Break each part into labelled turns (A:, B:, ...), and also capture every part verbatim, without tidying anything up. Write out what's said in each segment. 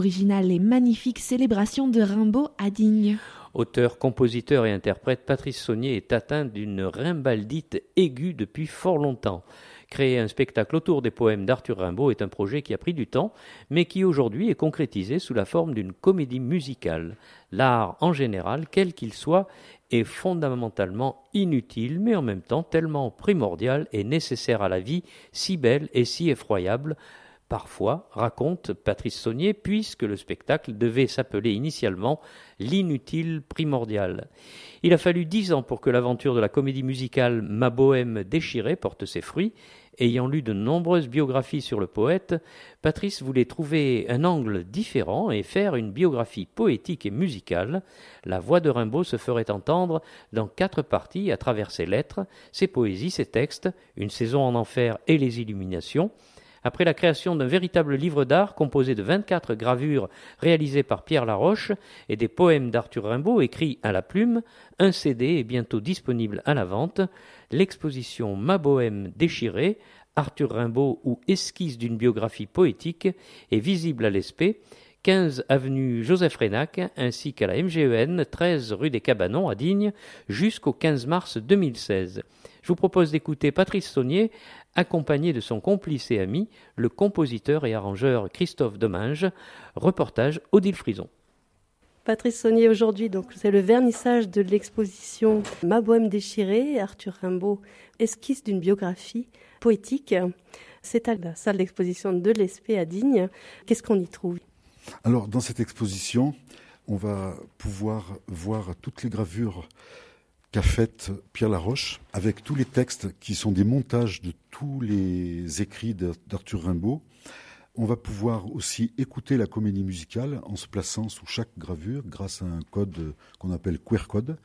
A: originale et magnifique célébration de Rimbaud à Digne.
B: Auteur, compositeur et interprète, Patrice Saunier est atteint d'une rimbaldite aiguë depuis fort longtemps. Créer un spectacle autour des poèmes d'Arthur Rimbaud est un projet qui a pris du temps, mais qui aujourd'hui est concrétisé sous la forme d'une comédie musicale. L'art, en général, quel qu'il soit, est fondamentalement inutile, mais en même temps tellement primordial et nécessaire à la vie, si belle et si effroyable, parfois, raconte Patrice Saunier, puisque le spectacle devait s'appeler initialement L'inutile primordial. Il a fallu dix ans pour que l'aventure de la comédie musicale Ma Bohème déchirée porte ses fruits. Ayant lu de nombreuses biographies sur le poète, Patrice voulait trouver un angle différent et faire une biographie poétique et musicale. La voix de Rimbaud se ferait entendre dans quatre parties à travers ses lettres, ses poésies, ses textes, Une saison en enfer et Les Illuminations. Après la création d'un véritable livre d'art composé de vingt-quatre gravures réalisées par Pierre Laroche et des poèmes d'Arthur Rimbaud écrits à la plume, un C D est bientôt disponible à la vente. L'exposition Ma Bohème déchirée, Arthur Rimbaud ou esquisse d'une biographie poétique est visible à l'E S P, quinze avenue Joseph Reynac, ainsi qu'à la M G E N, treize rue des Cabanons à Digne, jusqu'au quinze mars deux mille seize. Je vous propose d'écouter Patrice Saunier, accompagné de son complice et ami, le compositeur et arrangeur Christophe Domingue. Reportage Odile Frison.
C: Patrice Saunier, aujourd'hui, donc, c'est le vernissage de l'exposition Ma Bohème déchirée, Arthur Rimbaud, esquisse d'une biographie poétique. C'est à la salle d'exposition de l'E S P à Digne. Qu'est-ce qu'on y trouve ?
D: Alors, dans cette exposition, on va pouvoir voir toutes les gravures qu'a faites Pierre Laroche, avec tous les textes qui sont des montages de tous les écrits d'Arthur Rimbaud. On va pouvoir aussi écouter la comédie musicale en se plaçant sous chaque gravure grâce à un code qu'on appelle Q R code.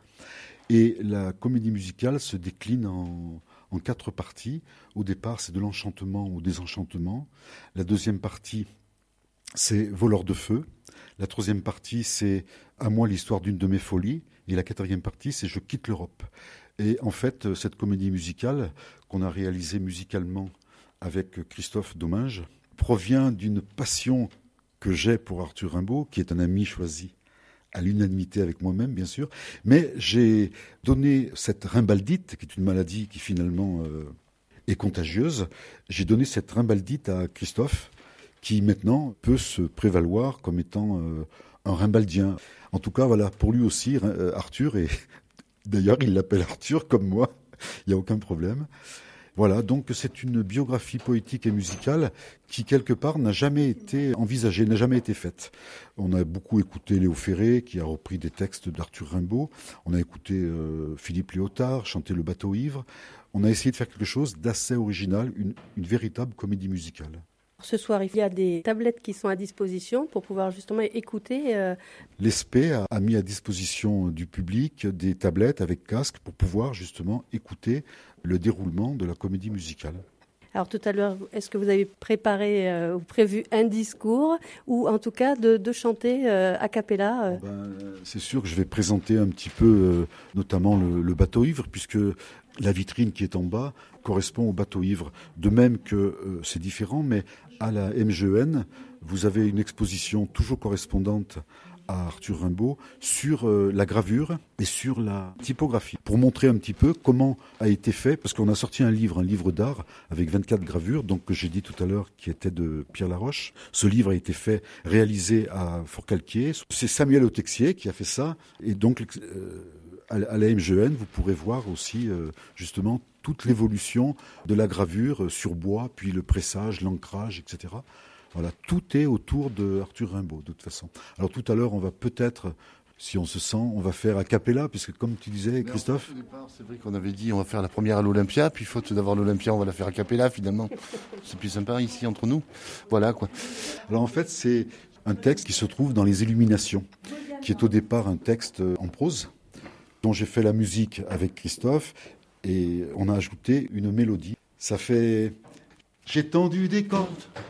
D: Et la comédie musicale se décline en, en quatre parties. Au départ, c'est de l'enchantement au désenchantement. La deuxième partie, c'est Voleur de feu. La troisième partie, c'est À moi l'histoire d'une de mes folies. Et la quatrième partie, c'est Je quitte l'Europe. Et en fait, cette comédie musicale qu'on a réalisée musicalement avec Christophe Domingue provient d'une passion que j'ai pour Arthur Rimbaud, qui est un ami choisi à l'unanimité avec moi-même, bien sûr. Mais j'ai donné cette rimbaldite, qui est une maladie qui finalement euh, est contagieuse, j'ai donné cette rimbaldite à Christophe, qui maintenant peut se prévaloir comme étant euh, un rimbaldien. En tout cas, voilà, pour lui aussi, euh, Arthur, et d'ailleurs il l'appelle Arthur comme moi, il n'y a aucun problème. Voilà, donc c'est une biographie poétique et musicale qui, quelque part, n'a jamais été envisagée, n'a jamais été faite. On a beaucoup écouté Léo Ferré, qui a repris des textes d'Arthur Rimbaud. On a écouté euh, Philippe Léotard chanter Le bateau ivre. On a essayé de faire quelque chose d'assez original, une, une véritable comédie musicale.
C: Ce soir, il y a des tablettes qui sont à disposition pour pouvoir justement écouter. Euh...
D: L'E S P a, a mis à disposition du public des tablettes avec casque pour pouvoir justement écouter le déroulement de la comédie musicale.
C: Alors tout à l'heure, est-ce que vous avez préparé euh, ou prévu un discours ou en tout cas de, de chanter euh, a cappella euh...
D: ben, c'est sûr que je vais présenter un petit peu euh, notamment le, le bateau ivre, puisque la vitrine qui est en bas correspond au bateau ivre. De même que euh, c'est différent, mais à la M G E N, vous avez une exposition toujours correspondante à Arthur Rimbaud sur euh, la gravure et sur la typographie, pour montrer un petit peu comment a été fait, parce qu'on a sorti un livre, un livre d'art avec vingt-quatre gravures, donc que j'ai dit tout à l'heure, qui était de Pierre Laroche. Ce livre a été fait, réalisé à Forcalquier. C'est Samuel Autexier qui a fait ça, et donc euh, à la M G E N, vous pourrez voir aussi euh, justement toute l'évolution de la gravure sur bois, puis le pressage, l'ancrage, et cetera. Voilà, tout est autour de Arthur Rimbaud, de toute façon. Alors tout à l'heure, on va peut-être, si on se sent, on va faire a cappella, puisque comme tu disais, Christophe...
E: Au départ, c'est vrai qu'on avait dit on va faire la première à l'Olympia, puis faute d'avoir l'Olympia, on va la faire a cappella, finalement. C'est plus sympa ici, entre nous. Voilà, quoi.
D: Alors en fait, c'est un texte qui se trouve dans Les Illuminations, qui est au départ un texte en prose, dont j'ai fait la musique avec Christophe, et on a ajouté une mélodie. Ça fait... J'ai tendu des cordes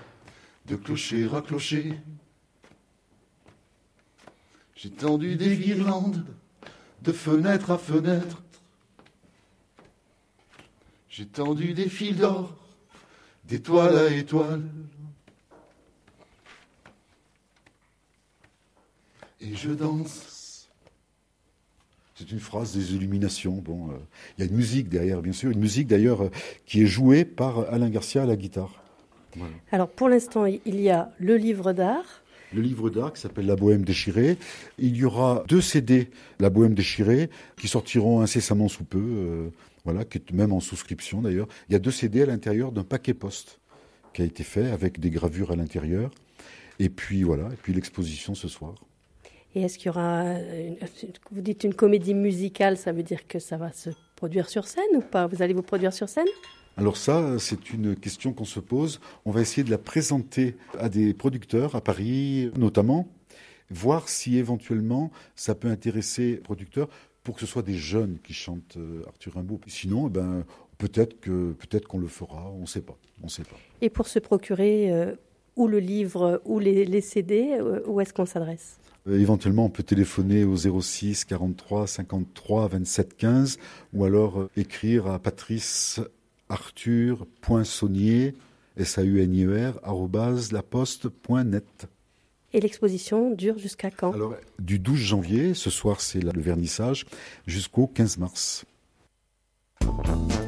D: de clocher à clocher.
E: J'ai tendu des guirlandes de fenêtre à fenêtre. J'ai tendu des fils d'or d'étoile à étoile. et je danse.
D: C'est une phrase des Illuminations. Bon, il euh, y a une musique derrière, bien sûr, une musique d'ailleurs euh, qui est jouée par Alain Garcia à la guitare.
C: Voilà. Alors pour l'instant, il y a le livre d'art.
D: Le livre d'art qui s'appelle La Bohème déchirée. Il y aura deux C D, La Bohème déchirée, qui sortiront incessamment sous peu, euh, voilà, qui est même en souscription d'ailleurs. Il y a deux C D à l'intérieur d'un paquet poste qui a été fait avec des gravures à l'intérieur. Et puis voilà, et puis l'exposition ce soir.
C: Et est-ce qu'il y aura, une, vous dites une comédie musicale, ça veut dire que ça va se produire sur scène ou pas? Vous allez vous produire sur scène?
D: Alors ça, c'est une question qu'on se pose. On va essayer de la présenter à des producteurs, à Paris notamment, voir si éventuellement ça peut intéresser les producteurs pour que ce soit des jeunes qui chantent Arthur Rimbaud. Sinon, eh ben, peut-être que peut-être qu'on le fera, on ne sait pas. On sait pas.
C: Et pour se procurer euh, ou le livre ou les, les C D, euh, où est-ce qu'on s'adresse?
D: Euh, éventuellement, on peut téléphoner au zéro six quarante-trois cinquante-trois vingt-sept quinze ou alors euh, écrire à patrice arthur point saunier, S A U N I E R, arobase laposte point net.
C: Et l'exposition dure jusqu'à quand?
D: Alors, du douze janvier, ce soir c'est le vernissage, jusqu'au quinze mars.